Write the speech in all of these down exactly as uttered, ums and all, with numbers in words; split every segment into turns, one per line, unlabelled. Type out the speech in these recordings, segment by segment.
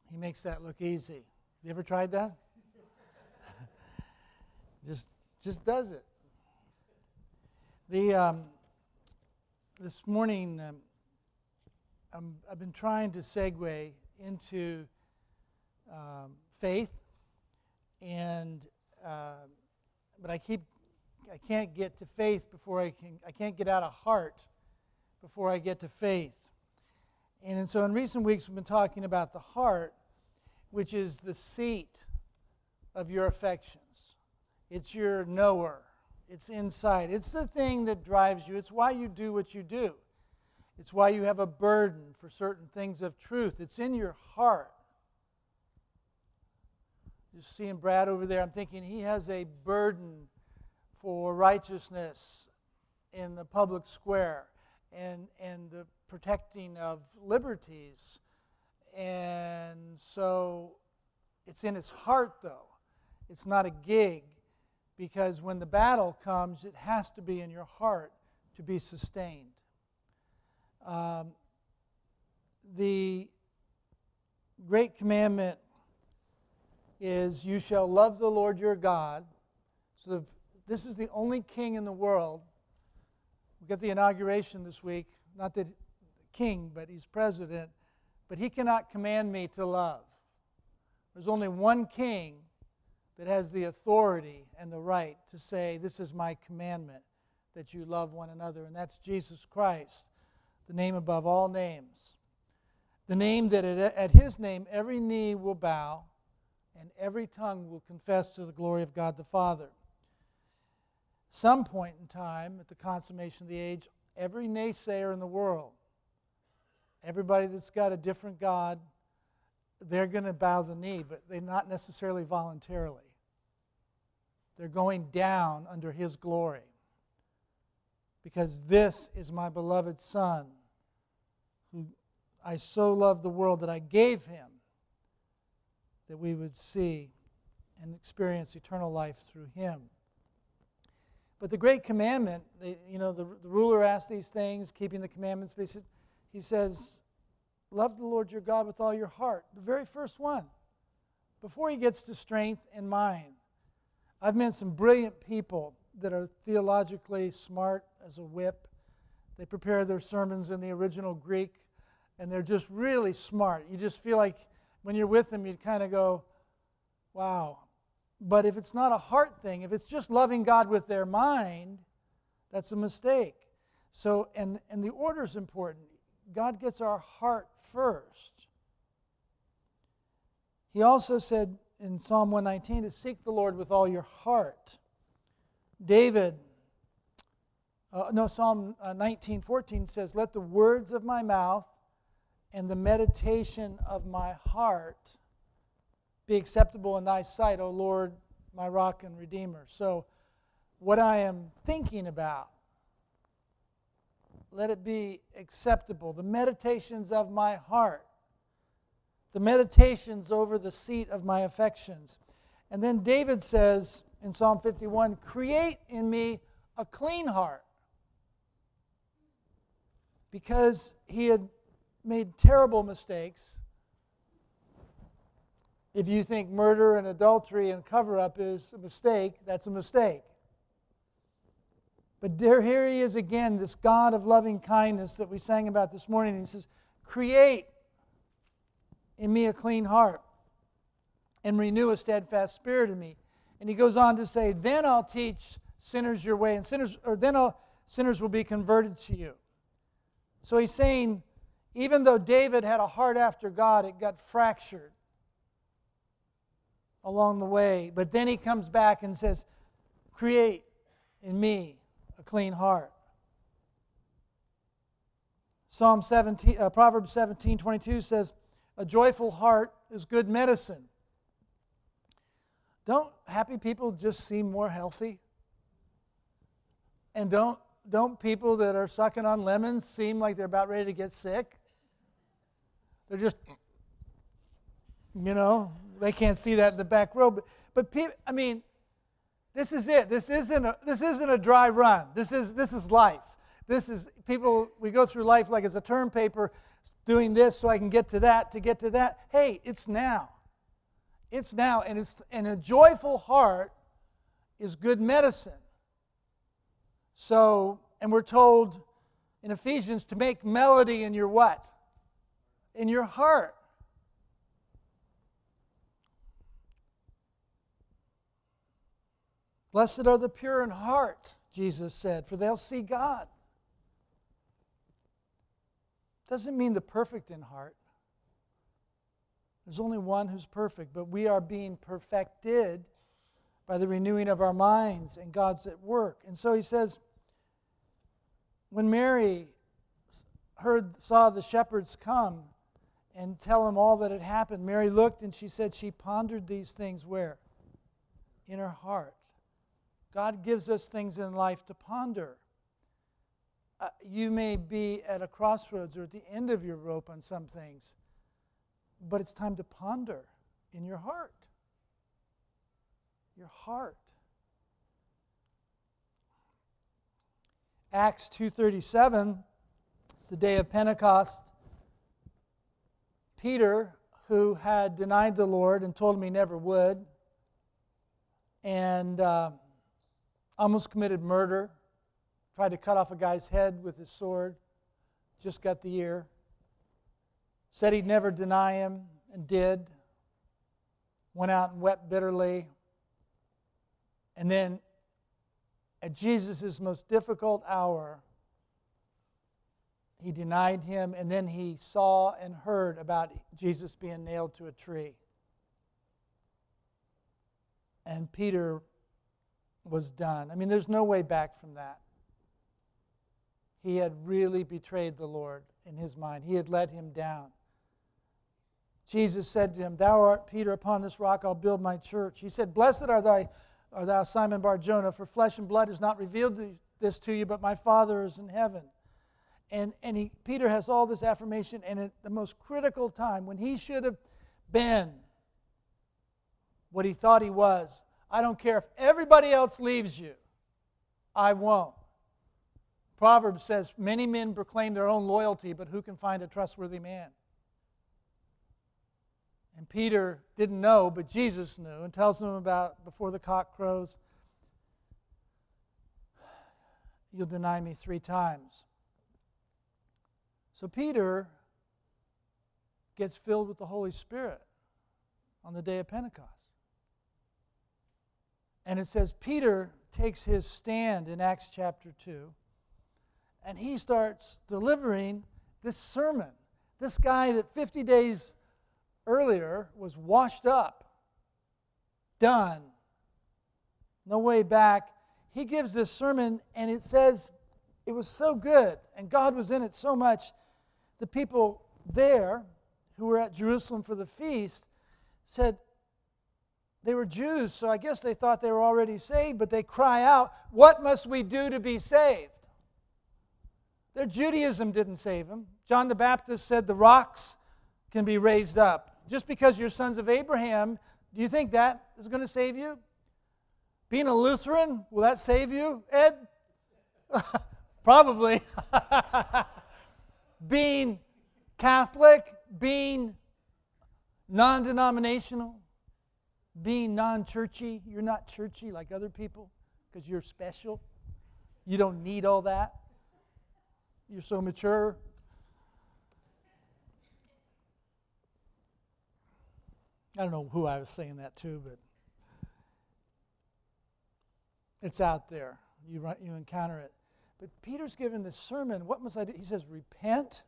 He makes that look easy. You ever tried that? just, just does it. The um, this morning, um, I'm, I've been trying to segue into um, faith, and uh, but I keep I can't get to faith before I can. I can't get out of heart before I get to faith. And, and so in recent weeks, we've been talking about the heart, which is the seat of your affections. It's your knower. It's inside. It's the thing that drives you. It's why you do what you do. It's why you have a burden for certain things of truth. It's in your heart. Just seeing Brad over there, I'm thinking he has a burden for righteousness in the public square and, and the protecting of liberties. And so it's in his heart, though. It's not a gig, because when the battle comes, it has to be in your heart to be sustained. Um, the great commandment is, you shall love the Lord your God. So the, this is the only king in the world. We got the inauguration this week. Not that king, but he's president. But he cannot command me to love. There's only one king that has the authority and the right to say, this is my commandment, that you love one another. And that's Jesus Christ, the name above all names. The name that at his name every knee will bow and every tongue will confess to the glory of God the Father. Some point in time, at the consummation of the age, every naysayer in the world, everybody that's got a different God, they're going to bow the knee, but they're not necessarily voluntarily. They're going down under his glory. Because this is my beloved Son, who I so loved the world that I gave him, that we would see and experience eternal life through him. But the great commandment, they, you know, the, the ruler asked these things, keeping the commandments. He says, love the Lord your God with all your heart. The very first one. Before he gets to strength and mind. I've met some brilliant people that are theologically smart as a whip. They prepare their sermons in the original Greek, and they're just really smart. You just feel like when you're with them, you kind of go, wow. But if it's not a heart thing, if it's just loving God with their mind, that's a mistake. So, and, and the order is important. God gets our heart first. He also said in Psalm one nineteen to seek the Lord with all your heart. David, uh, no, Psalm nineteen fourteen says, let the words of my mouth and the meditation of my heart be acceptable in thy sight, O Lord, my rock and redeemer. So what I am thinking about, let it be acceptable. The meditations of my heart. The meditations over the seat of my affections. And then David says in Psalm fifty-one, create in me a clean heart. Because he had made terrible mistakes. If you think murder and adultery and cover-up is a mistake, that's a mistake. But there, here he is again, this God of loving kindness that we sang about this morning. He says, create in me a clean heart and renew a steadfast spirit in me. And he goes on to say, then I'll teach sinners your way, and sinners, or then I'll, sinners will be converted to you. So he's saying, even though David had a heart after God, it got fractured along the way. But then he comes back and says, create in me a clean heart. Psalm seventeen, uh, Proverbs seventeen twenty-two says, a joyful heart is good medicine. Don't happy people just seem more healthy? And don't, don't people that are sucking on lemons seem like they're about ready to get sick? They're just, you know, they can't see that in the back row. But, but people, I mean, this is it. This isn't a, this isn't a dry run. This is, this is life. This is, people, we go through life like it's a term paper. doing this so I can get to that, to get to that. Hey, it's now. It's now. And, it's, and a joyful heart is good medicine. So, and we're told in Ephesians to make melody in your what? In your heart. Blessed are the pure in heart, Jesus said, for they'll see God. Doesn't mean the perfect in heart. There's only one who's perfect, but we are being perfected by the renewing of our minds, and God's at work. And so he says, when Mary heard, saw the shepherds come and tell him all that had happened, Mary looked and she said she pondered these things where? In her heart. God gives us things in life to ponder. Uh, you may be at a crossroads or at the end of your rope on some things, but it's time to ponder in your heart. Your heart. Acts two thirty-seven, it's the day of Pentecost. Peter, who had denied the Lord and told him he never would, and uh, almost committed murder, tried to cut off a guy's head with his sword, just got the ear, said he'd never deny him, and did, went out and wept bitterly, and then at Jesus' most difficult hour, he denied him, and then he saw and heard about Jesus being nailed to a tree. And Peter was done. I mean, there's no way back from that. He had really betrayed the Lord in his mind. He had let him down. Jesus said to him, "Thou art Peter, upon this rock I'll build my church." He said, "Blessed are thy, are thou, Simon Bar-Jonah, for flesh and blood has not revealed this to you, but my Father is in heaven." And, and he, Peter has all this affirmation, and at the most critical time, when he should have been what he thought he was, I don't care if everybody else leaves you, I won't. Proverbs says, many men proclaim their own loyalty, but who can find a trustworthy man? And Peter didn't know, but Jesus knew, and tells him about, before the cock crows, you'll deny me three times. So Peter gets filled with the Holy Spirit on the day of Pentecost. And it says Peter takes his stand in Acts chapter two, and he starts delivering this sermon. This guy that fifty days earlier was washed up, done, no way back. He gives this sermon, and it says it was so good, and God was in it so much. The people there who were at Jerusalem for the feast said, they were Jews, so I guess they thought they were already saved, but they cry out, "What must we do to be saved?" Their Judaism didn't save them. John the Baptist said the rocks can be raised up. Just because you're sons of Abraham, do you think that is going to save you? Being a Lutheran, will that save you, Ed? Probably. Being Catholic, being non-denominational, being non-churchy. You're not churchy like other people because you're special. You don't need all that. You're so mature. I don't know who I was saying that to, but it's out there. You, run, you encounter it. But Peter's given this sermon. What must I do? He says, repent,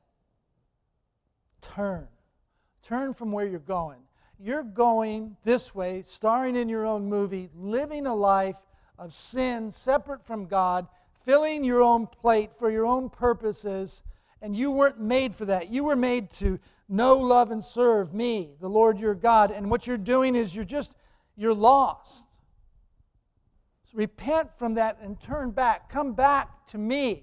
turn. Turn from where you're going. You're going this way, starring in your own movie, living a life of sin separate from God, filling your own plate for your own purposes, and you weren't made for that. You were made to know, love, and serve me, the Lord your God. And what you're doing is you're just, you're lost. So repent from that and turn back. Come back to me.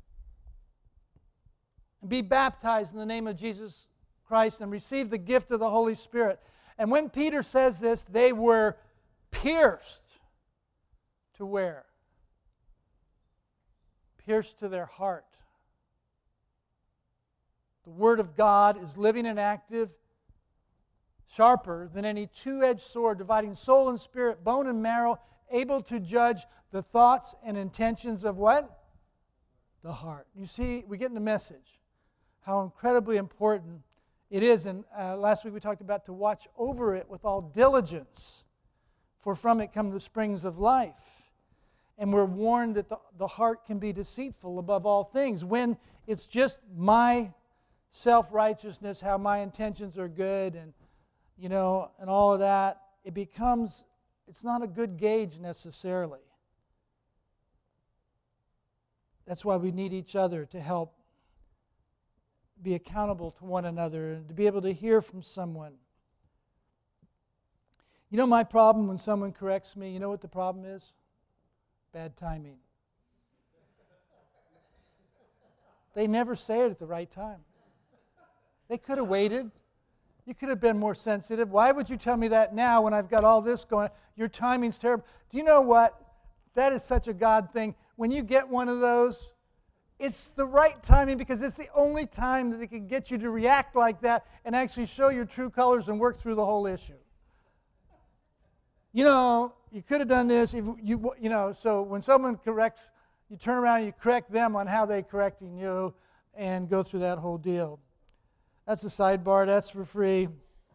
And be baptized in the name of Jesus Christ and receive the gift of the Holy Spirit. And when Peter says this, they were pierced to where? Pierced to their heart. The Word of God is living and active, sharper than any two-edged sword, dividing soul and spirit, bone and marrow, able to judge the thoughts and intentions of what? The heart. You see, we get in the message how incredibly important it is. And uh, last week we talked about to watch over it with all diligence, for from it come the springs of life. And we're warned that the, the heart can be deceitful above all things. When it's just my self-righteousness, how my intentions are good, and you know, and all of that, it becomes, it's not a good gauge necessarily. That's why we need each other to help be accountable to one another and to be able to hear from someone. You know my problem when someone corrects me, you know what the problem is? Bad timing. They never say it at the right time. They could have waited. You could have been more sensitive. Why would you tell me that now when I've got all this going? Your timing's terrible. Do you know what? That is such a God thing. When you get one of those, it's the right timing because it's the only time that it can get you to react like that and actually show your true colors and work through the whole issue. You know, you could have done this. If you, you know, so when someone corrects, you turn around and you correct them on how they're correcting you and go through that whole deal. That's a sidebar. That's for free.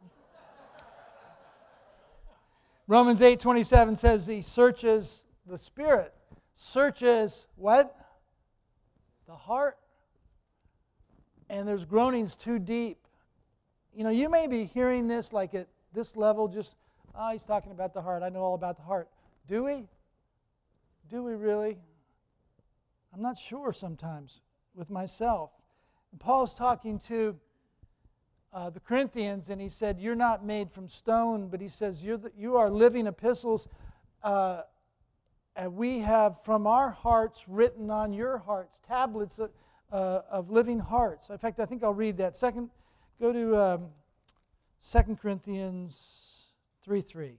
Romans eight twenty-seven says he searches the spirit. Searches what? The heart. And there's groanings too deep. You know, you may be hearing this like at this level, just, oh, he's talking about the heart. I know all about the heart. Do we? Do we really? I'm not sure sometimes with myself. And Paul's talking to Uh, the Corinthians, and he said, you're not made from stone, but he says, you're the, you are living epistles, uh, and we have from our hearts written on your hearts, tablets of, uh, of living hearts. In fact, I think I'll read that. Second, go to um, Second Corinthians three three.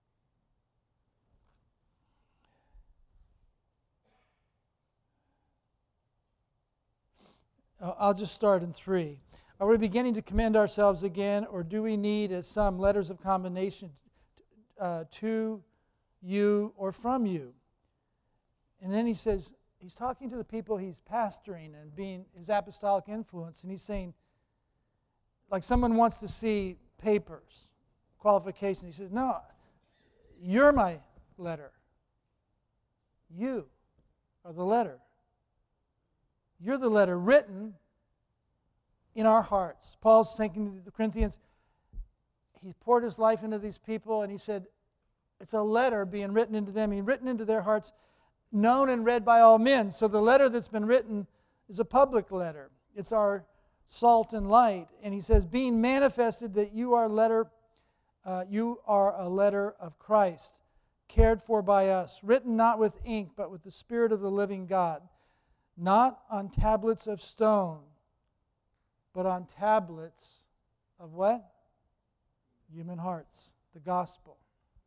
I'll just start in three. Are we beginning to commend ourselves again, or do we need, as some, letters of commendation uh, to you or from you? And then he says, he's talking to the people he's pastoring and being his apostolic influence, and he's saying, like someone wants to see papers, qualifications. He says, no, you're my letter. You are the letter. You're the letter written in our hearts. Paul's thinking to the Corinthians, he poured his life into these people, and he said, it's a letter being written into them, being written into their hearts, known and read by all men. So the letter that's been written is a public letter. It's our salt and light. And he says, being manifested that you are letter, uh, you are a letter of Christ, cared for by us, written not with ink, but with the Spirit of the living God, not on tablets of stone, but on tablets of what? Human hearts, the gospel.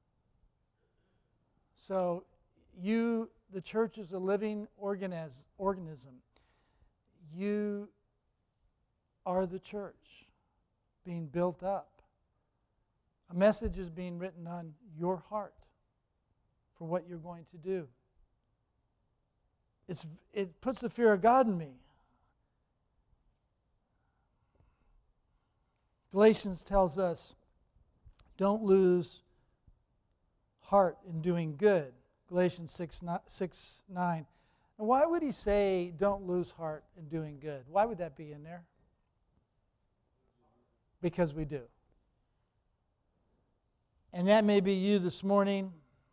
So you, the church is a living organis- organism. You are the church being built up. A message is being written on your heart for what you're going to do. It's, it puts the fear of God in me. Galatians tells us, don't lose heart in doing good. Galatians six nine. And why would he say, don't lose heart in doing good? Why would that be in there? Because we do. And that may be you this morning,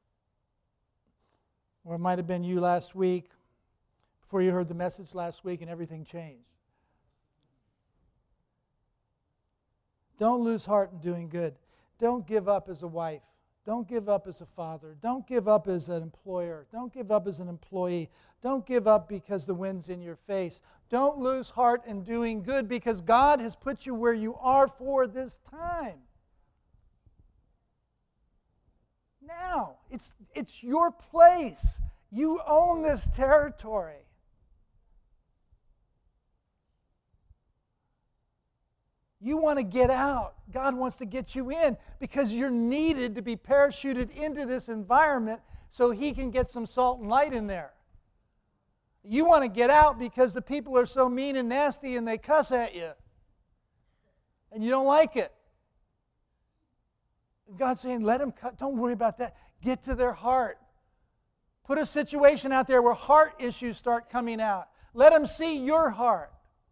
or it might have been you last week, before you heard the message last week and everything changed. Don't lose heart in doing good. Don't give up as a wife. Don't give up as a father. Don't give up as an employer. Don't give up as an employee. Don't give up because the wind's in your face. Don't lose heart in doing good because God has put you where you are for this time. Now, it's, it's your place. You own this territory. You want to get out. God wants to get you in because you're needed to be parachuted into this environment so He can get some salt and light in there. You want to get out because the people are so mean and nasty and they cuss at you. And you don't like it. God's saying, let them cut. Don't worry about that. Get to their heart. Put a situation out there where heart issues start coming out. Let them see your heart.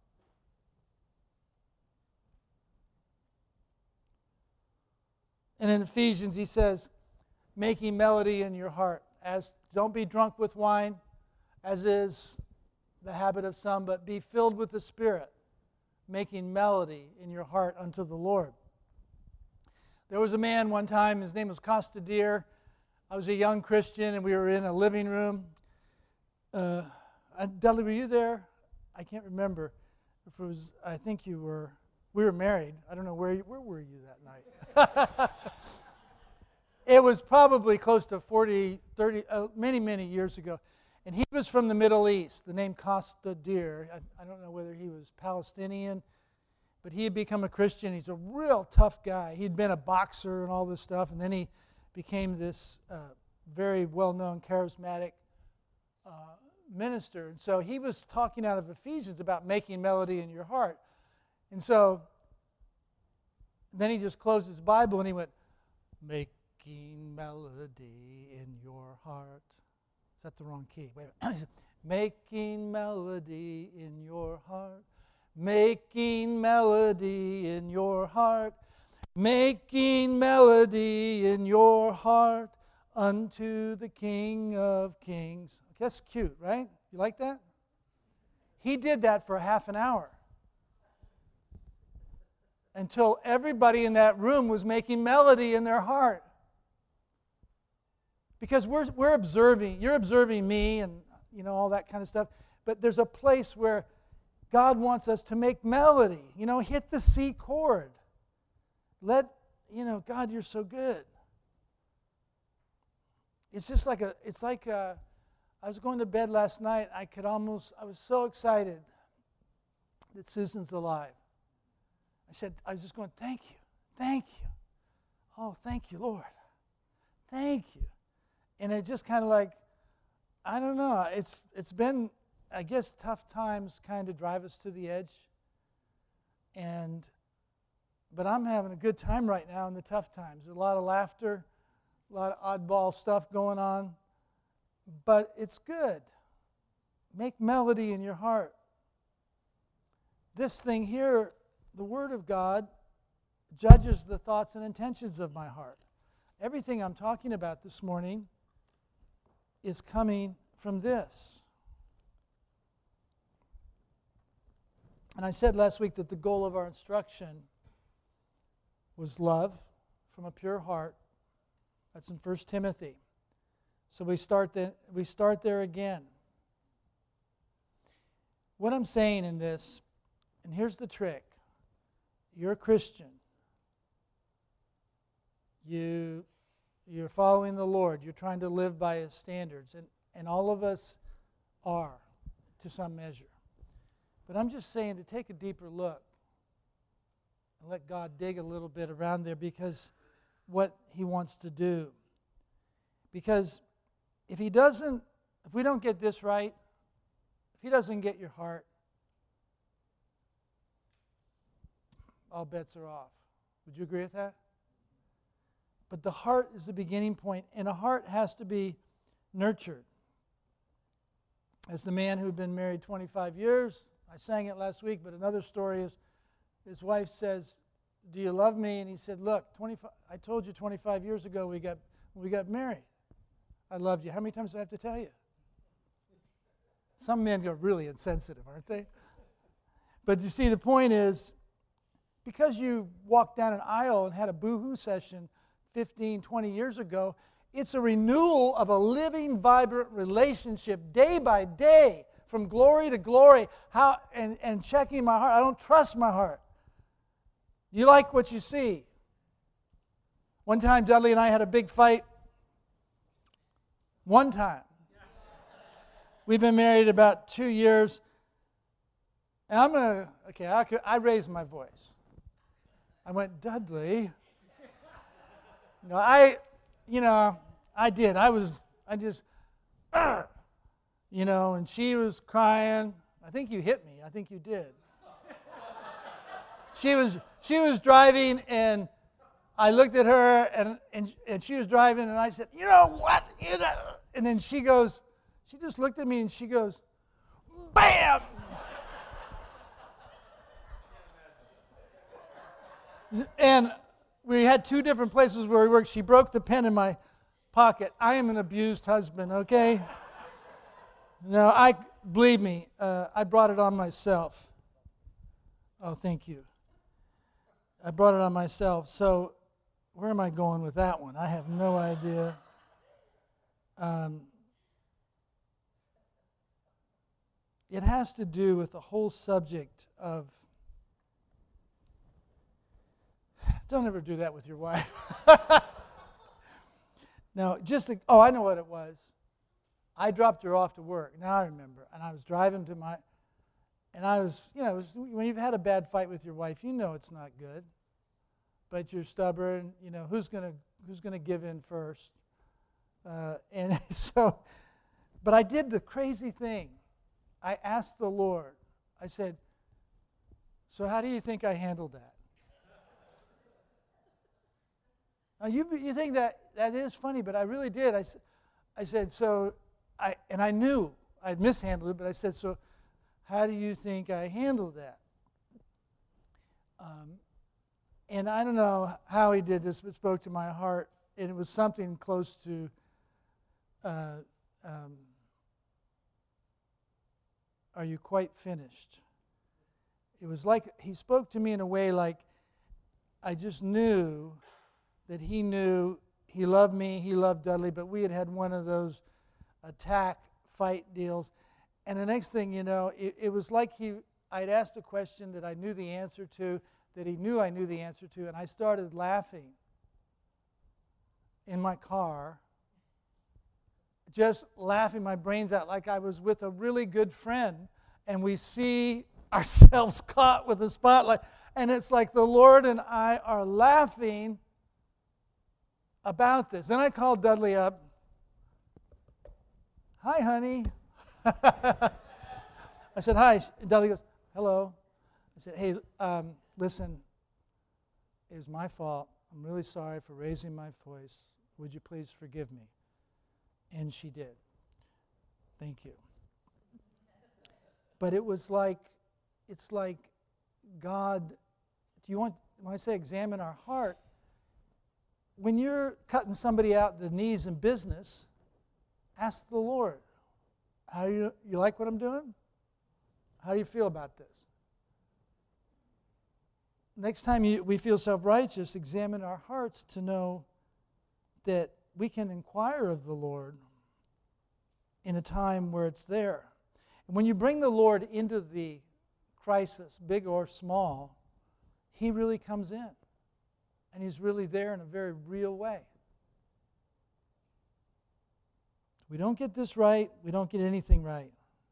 And in Ephesians, he says, making melody in your heart. As don't be drunk with wine, as is the habit of some, but be filled with the Spirit, making melody in your heart unto the Lord. There was a man one time, his name was Costa Deer. I was a young Christian, and we were in a living room. Uh, Dudley, were you there? I can't remember. If it was, I think you were. We were married. I don't know where you, where were you that night. It was probably close to forty, thirty, uh, many, many years ago. And he was from the Middle East, the name Costa Deer. I, I don't know whether he was Palestinian, but he had become a Christian. He's a real tough guy. He'd been a boxer and all this stuff, and then he became this uh, very well-known, charismatic uh, minister. And so he was talking out of Ephesians about making melody in your heart. And so then he just closed his Bible and he went, making melody in your heart. Is that the wrong key? Wait a minute. Making melody in your heart. Making melody in your heart. Making melody in your heart unto the King of Kings. That's cute, right? You like that? He did that for half an hour. Until everybody in that room was making melody in their heart. Because we're, we're observing, you're observing me and you know all that kind of stuff, but there's a place where God wants us to make melody. You know, hit the C chord. Let, you know, God, you're so good. It's just like a, it's like a, I was going to bed last night, I could almost, I was so excited that Susan's alive. I said, I was just going, thank you, thank you. Oh, thank you, Lord. Thank you. And it just kind of like, I don't know, it's it's been, I guess, tough times kind of drive us to the edge. And, but I'm having a good time right now in the tough times. There's a lot of laughter, a lot of oddball stuff going on. But it's good. Make melody in your heart. This thing here, the Word of God, judges the thoughts and intentions of my heart. Everything I'm talking about this morning is coming from this. And I said last week that the goal of our instruction was love from a pure heart. That's in First Timothy. So we start, the, we start there again. What I'm saying in this, and here's the trick. You're a Christian. You, you're following the Lord. You're trying to live by His standards. And, and all of us are, to some measure. But I'm just saying to take a deeper look and let God dig a little bit around there, because what He wants to do. Because if He doesn't, if we don't get this right, if He doesn't get your heart, all bets are off. Would you agree with that? But the heart is the beginning point, and a heart has to be nurtured. As the man who had been married twenty-five years, I sang it last week, but another story is his wife says, do you love me? And he said, look, twenty-five, I told you twenty-five years ago we got, we got married. I loved you. How many times do I have to tell you? Some men are really insensitive, aren't they? But you see, the point is, because you walked down an aisle and had a boo-hoo session fifteen, twenty years ago, it's a renewal of a living, vibrant relationship day by day, from glory to glory, how and, and checking my heart. I don't trust my heart. You like what you see. One time, Dudley and I had a big fight. One time. We've been married about two years. And I'm going to, okay, I, could, I raised my voice. I went, Dudley. No, I, you know, I did. I was, I just, uh, you know, and she was crying. I think you hit me. I think you did. she was, she was driving, and I looked at her, and, and and she was driving, and I said, you know what? You know? And then she goes, she just looked at me, and she goes, bam! And we had two different places where we worked. She broke the pen in my pocket. I am an abused husband, okay? No, I, believe me, uh, I brought it on myself. Oh, thank you. I brought it on myself. So where am I going with that one? I have no idea. Um, it has to do with the whole subject of, don't ever do that with your wife. No, just, to, oh, I know what it was. I dropped her off to work. Now I remember. And I was driving to my, and I was, you know, it was, when you've had a bad fight with your wife, you know it's not good. But you're stubborn, you know, who's going to who's gonna give in first? Uh, and so, but I did the crazy thing. I asked the Lord, I said, so how do you think I handled that? Now you, you think that that is funny, but I really did. I, I said, so, I and I knew I'd mishandled it, but I said, so how do you think I handled that? Um, and I don't know how he did this, but it spoke to my heart, and it was something close to, uh, um, are you quite finished? It was like he spoke to me in a way like I just knew that he knew he loved me, he loved Dudley, but we had had one of those attack fight deals. And the next thing you know, it, it was like he, I'd asked a question that I knew the answer to, that he knew I knew the answer to, and I started laughing in my car, just laughing my brains out like I was with a really good friend, and we see ourselves caught with a spotlight, and it's like the Lord and I are laughing about this. Then I called Dudley up. Hi, honey. I said, hi. Dudley goes, hello. I said, hey, um, listen, it was my fault. I'm really sorry for raising my voice. Would you please forgive me? And she did. Thank you. But it was like, it's like God, do you want, when I say examine our heart, when you're cutting somebody out the knees in business, ask the Lord, how do you, you like what I'm doing? How do you feel about this? Next time you, we feel self-righteous, examine our hearts to know that we can inquire of the Lord in a time where it's there. And when you bring the Lord into the crisis, big or small, He really comes in. And He's really there in a very real way. We don't get this right, we don't get anything right.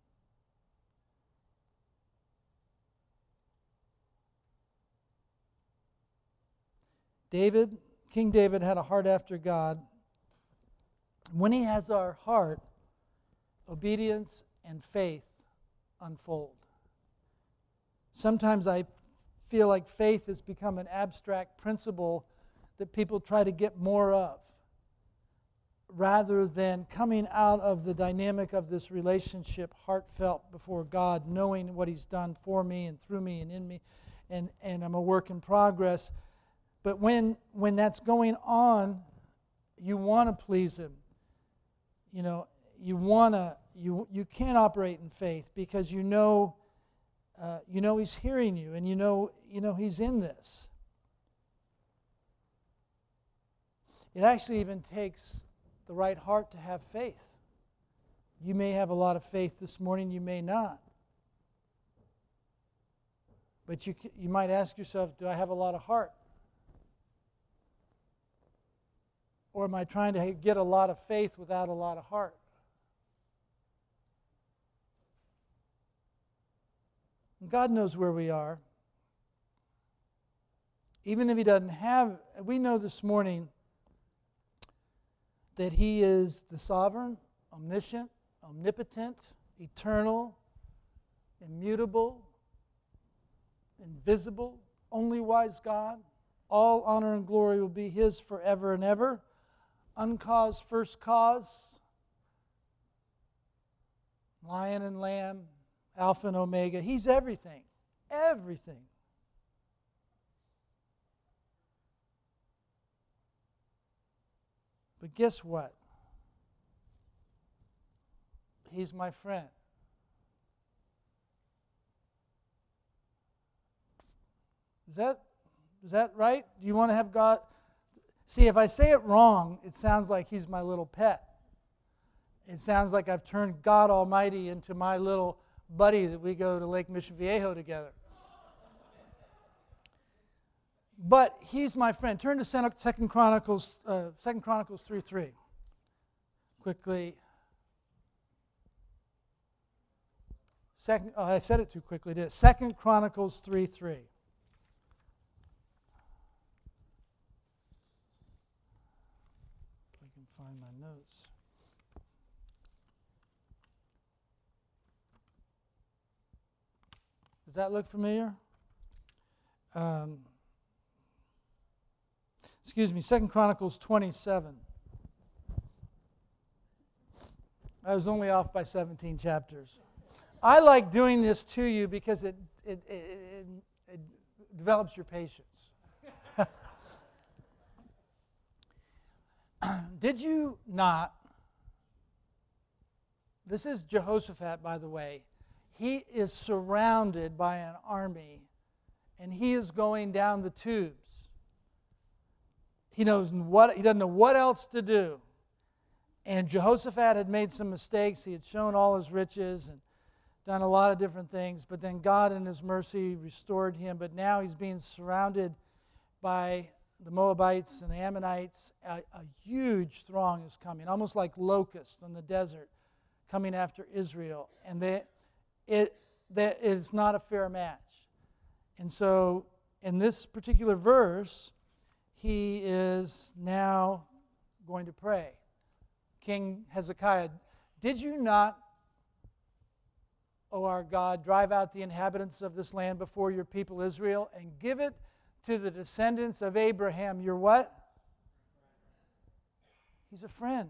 David, King David had a heart after God. When he has our heart, obedience and faith unfold. Sometimes I feel like faith has become an abstract principle that people try to get more of, rather than coming out of the dynamic of this relationship, heartfelt before God, knowing what He's done for me and through me and in me, and, and I'm a work in progress. But when when that's going on, you want to please Him. You know, you want to, you you can't operate in faith because you know, uh, you know He's hearing you, and you know you know He's in this. It actually even takes the right heart to have faith. You may have a lot of faith this morning, you may not. But you you might ask yourself, do I have a lot of heart? Or am I trying to get a lot of faith without a lot of heart? God knows where we are. Even if he doesn't have, we know this morning that he is the sovereign, omniscient, omnipotent, eternal, immutable, invisible, only wise God. All honor and glory will be his forever and ever. Uncaused first cause, Lion and Lamb, Alpha and Omega. He's everything. Everything. But guess what? He's my friend. Is that, is that right? Do you want to have God? See, if I say it wrong, it sounds like he's my little pet. It sounds like I've turned God Almighty into my little buddy that we go to Lake Mission Viejo together. But he's my friend. Turn to Second Chronicles, uh, Second Chronicles three three. Quickly. Second, oh, I said it too quickly, did I? Second Chronicles three three. If I can find my notes. Does that look familiar? Um, excuse me, Second Chronicles twenty-seven. I was only off by seventeen chapters. I like doing this to you because it, it, it, it, it develops your patience. Did you not? This is Jehoshaphat, by the way. He is surrounded by an army, and he is going down the tubes. He knows what he doesn't know what else to do. And Jehoshaphat had made some mistakes. He had shown all his riches and done a lot of different things, but then God in his mercy restored him. But now he's being surrounded by the Moabites and the Ammonites. A, a huge throng is coming, almost like locusts in the desert, coming after Israel. And they, it that is not a fair match. And so in this particular verse, he is now going to pray. King Hezekiah, did you not, O our God, drive out the inhabitants of this land before your people Israel and give it to the descendants of Abraham, your what? He's a friend.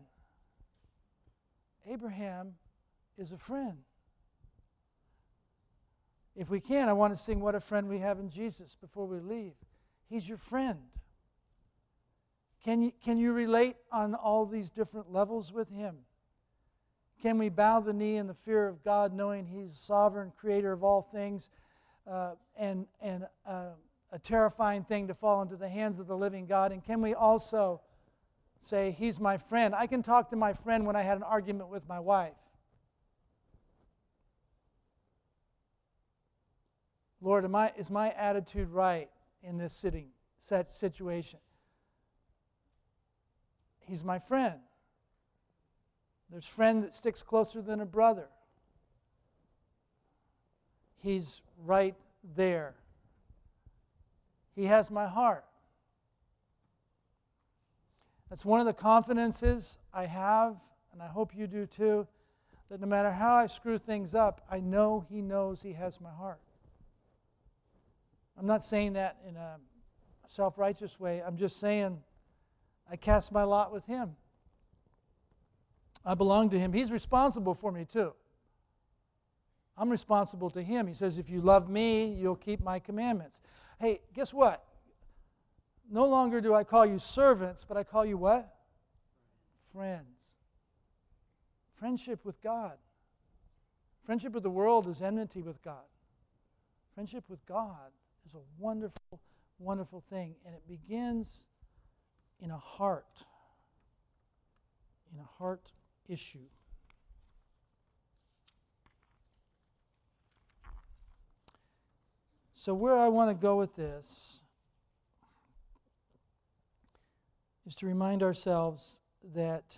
Abraham is a friend. If we can, I want to sing What a Friend We Have in Jesus before we leave. He's your friend. Can you, can you relate on all these different levels with him? Can we bow the knee in the fear of God, knowing he's sovereign creator of all things, uh, and, and uh, a terrifying thing to fall into the hands of the living God? And can we also say, he's my friend? I can talk to my friend when I had an argument with my wife. Lord, am I, is my attitude right in this sitting, such situation? He's my friend. There's a friend that sticks closer than a brother. He's right there. He has my heart. That's one of the confidences I have, and I hope you do too, that no matter how I screw things up, I know he knows he has my heart. I'm not saying that in a self-righteous way. I'm just saying I cast my lot with him. I belong to him. He's responsible for me too. I'm responsible to him. He says, if you love me, you'll keep my commandments. Hey, guess what? No longer do I call you servants, but I call you what? Friends. Friendship with God. Friendship with the world is enmity with God. Friendship with God is a wonderful, wonderful thing. And it begins in a heart. In a heart issue. So where I want to go with this is to remind ourselves that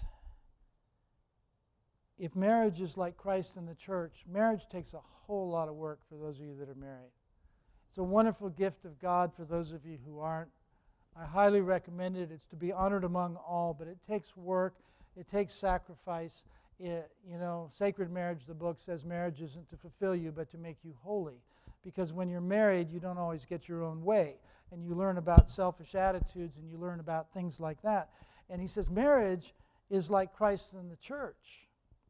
if marriage is like Christ and the church, marriage takes a whole lot of work for those of you that are married. It's a wonderful gift of God for those of you who aren't. I highly recommend it. It's to be honored among all, but it takes work. It takes sacrifice. It, you know, Sacred Marriage, the book says marriage isn't to fulfill you, but to make you holy. Because when you're married, you don't always get your own way. And you learn about selfish attitudes, and you learn about things like that. And he says marriage is like Christ and the church.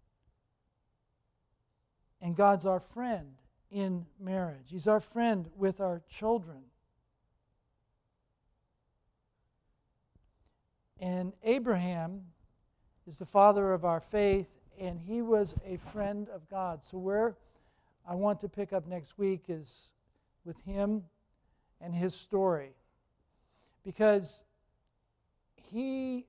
And God's our friend in marriage. He's our friend with our children. And Abraham is the father of our faith, and he was a friend of God. So where I want to pick up next week is with him and his story. Because he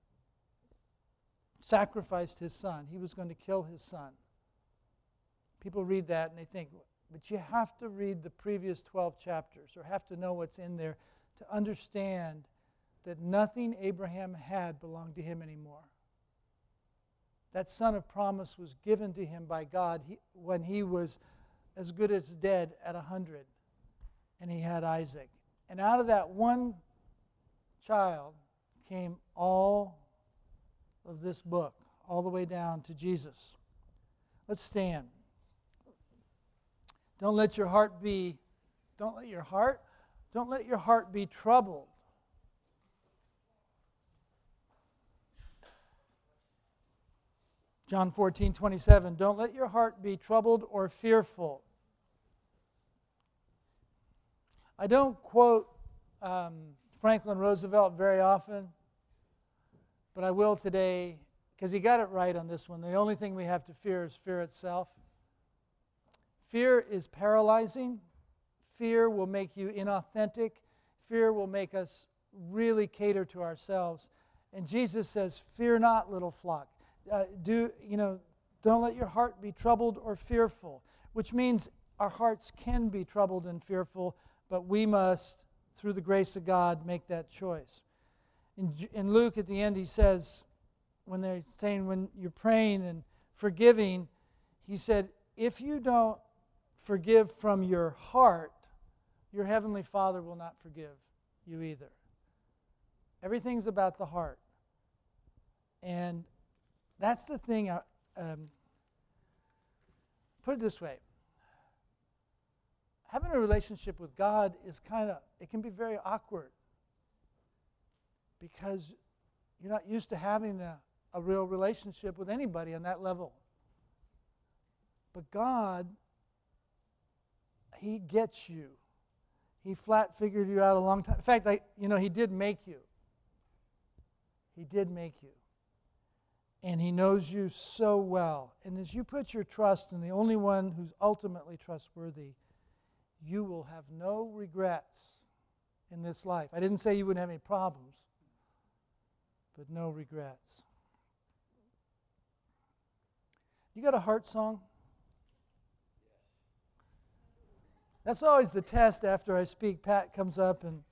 sacrificed his son. He was going to kill his son. People read that and they think, but you have to read the previous twelve chapters or have to know what's in there to understand that nothing Abraham had belonged to him anymore. That son of promise was given to him by God he, when he was as good as dead at a hundred, and he had Isaac. And out of that one child came all of this book, all the way down to Jesus. Let's stand. Don't let your heart be, don't let your heart, don't let your heart be troubled. John fourteen twenty-seven, don't let your heart be troubled or fearful. I don't quote um, Franklin Roosevelt very often, but I will today because he got it right on this one. The only thing we have to fear is fear itself. Fear is paralyzing. Fear will make you inauthentic. Fear will make us really cater to ourselves. And Jesus says, fear not, little flock. Uh, do you know? Don't let your heart be troubled or fearful, which means our hearts can be troubled and fearful, but we must, through the grace of God, make that choice. In, in Luke, at the end, he says, when they're saying when you're praying and forgiving, he said, if you don't forgive from your heart, your heavenly Father will not forgive you either. Everything's about the heart, and that's the thing. I, um, put it this way. Having a relationship with God is kind of, it can be very awkward because you're not used to having a, a real relationship with anybody on that level. But God, He gets you. He flat figured you out a long time. In fact, I, you know, He did make you. He did make you. And He knows you so well. And as you put your trust in the only one who's ultimately trustworthy, you will have no regrets in this life. I didn't say you wouldn't have any problems, but no regrets. You got a heart song? That's always the test after I speak. Pat comes up and